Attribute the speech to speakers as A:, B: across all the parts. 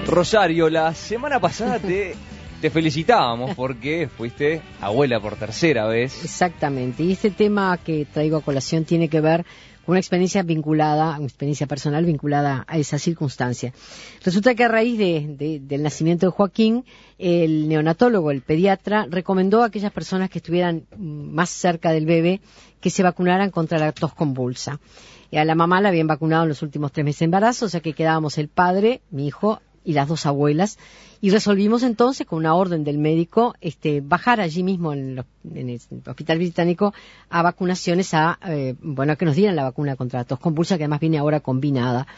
A: Rosario, la semana pasada te felicitábamos porque fuiste abuela por tercera vez.
B: Exactamente, y este tema que traigo a colación tiene que ver con una experiencia personal vinculada a esa circunstancia. Resulta que a raíz del nacimiento de Joaquín, el neonatólogo, el pediatra, recomendó a aquellas personas que estuvieran más cerca del bebé que se vacunaran contra la tos convulsa. A la mamá la habían vacunado en los últimos 3 meses de embarazo, o sea que quedábamos el padre, mi hijo y las 2 abuelas, y resolvimos entonces con una orden del médico bajar allí mismo en el hospital británico a vacunaciones a que nos dieran la vacuna contra la tos convulsa, que además viene ahora combinada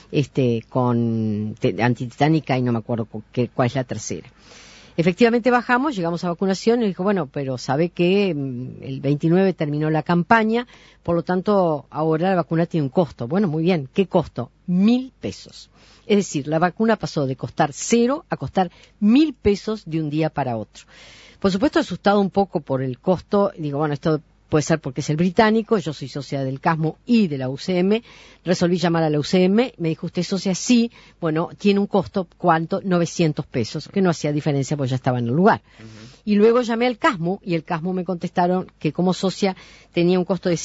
B: con antititánica y no me acuerdo cuál es la tercera. Efectivamente bajamos, llegamos a vacunación y dijo, bueno, pero sabe que el 29 terminó la campaña, por lo tanto ahora la vacuna tiene un costo. Bueno, muy bien, ¿qué costo? 1.000 pesos. Es decir, la vacuna pasó de costar 0 a costar 1.000 pesos de un día para otro. Por supuesto, asustado un poco por el costo, digo, bueno, esto puede ser porque es el británico, yo soy socia del CASMO y de la UCM, resolví llamar a la UCM, me dijo, ¿usted es socia? Sí, bueno, tiene un costo, ¿cuánto? 900 pesos, que no hacía diferencia porque ya estaba en el lugar. Y luego llamé al CASMO y el CASMO me contestaron que como socia tenía un costo de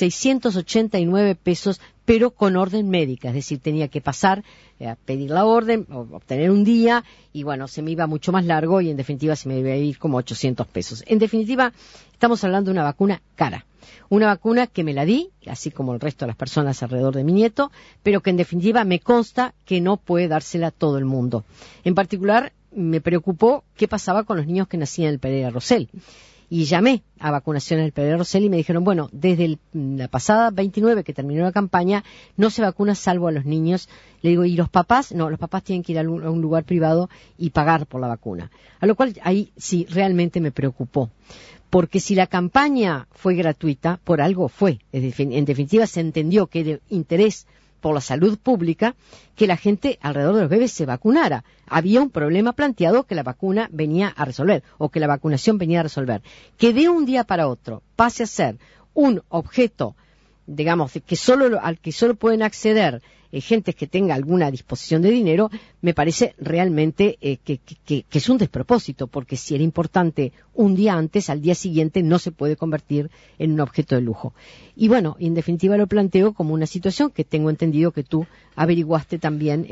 B: 689 pesos, pero con orden médica, es decir, tenía que pasar a pedir la orden, obtener un día, y bueno, se me iba mucho más largo y en definitiva se me iba a ir como 800 pesos. En definitiva, estamos hablando de una vacuna cara. Una vacuna que me la di, así como el resto de las personas alrededor de mi nieto, pero que en definitiva me consta que no puede dársela todo el mundo. En particular, me preocupó qué pasaba con los niños que nacían en el Pereira Rosell. Y llamé a vacunación en el Pereira Rosell y me dijeron, bueno, desde la pasada 29 que terminó la campaña, no se vacuna salvo a los niños. Le digo, ¿y los papás? No, los papás tienen que ir a un lugar privado y pagar por la vacuna. A lo cual ahí sí realmente me preocupó. Porque si la campaña fue gratuita, por algo fue. En definitiva, se entendió que de interés por la salud pública que la gente alrededor de los bebés se vacunara. Había un problema planteado que la vacuna venía a resolver, o que la vacunación venía a resolver. Que de un día para otro pase a ser un objeto, digamos, al que solo pueden acceder gentes que tenga alguna disposición de dinero, me parece realmente que es un despropósito, porque si era importante un día antes, al día siguiente no se puede convertir en un objeto de lujo. Y bueno, en definitiva lo planteo como una situación que tengo entendido que tú averiguaste también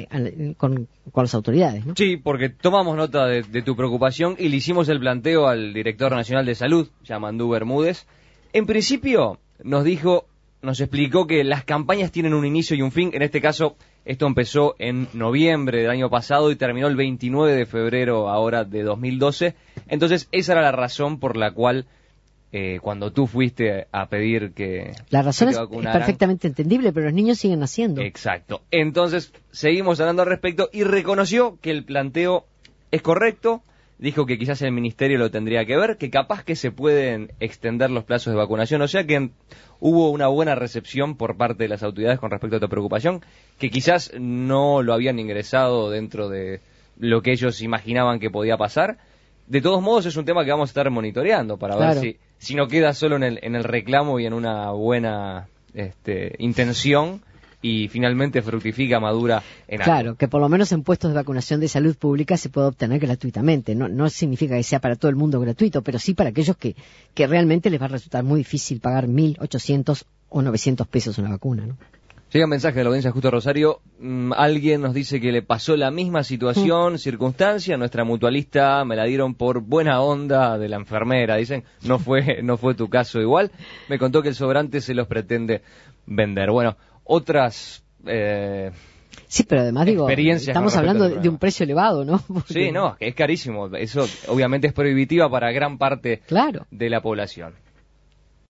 B: con las autoridades, ¿no? Sí, porque tomamos nota de tu preocupación y le hicimos el planteo al director nacional de salud, Yamandú Bermúdez. En principio nos explicó que las campañas tienen un inicio y un fin. En este caso, esto empezó en noviembre del año pasado y terminó el 29 de febrero ahora de 2012. Entonces, esa era la razón por la cual cuando tú fuiste a pedir que la razón
A: te vacunaran,
B: es perfectamente entendible, pero los niños siguen naciendo.
A: Exacto. Entonces, seguimos hablando al respecto y reconoció que el planteo es correcto. Dijo que quizás el ministerio lo tendría que ver, que capaz que se pueden extender los plazos de vacunación, o sea que hubo una buena recepción por parte de las autoridades con respecto a tu preocupación, que quizás no lo habían ingresado dentro de lo que ellos imaginaban que podía pasar. De todos modos es un tema que vamos a estar monitoreando para ver si no queda solo en el reclamo y en una buena intención, y finalmente fructifica, madura en algo. Claro,
B: que por lo menos en puestos de vacunación de salud pública se puede obtener gratuitamente. No significa que sea para todo el mundo gratuito, pero sí para aquellos que realmente les va a resultar muy difícil pagar 1.800 o 900 pesos una vacuna, ¿no?
A: Llega un mensaje de la audiencia Justo Rosario. Alguien nos dice que le pasó la misma situación, circunstancia. Nuestra mutualista me la dieron por buena onda de la enfermera. Dicen, no fue tu caso igual. Me contó que el sobrante se los pretende vender. Bueno, otras
B: sí, pero además estamos hablando de un precio elevado, ¿no?
A: Sí, no, es carísimo. Eso obviamente es prohibitiva para gran parte de la población.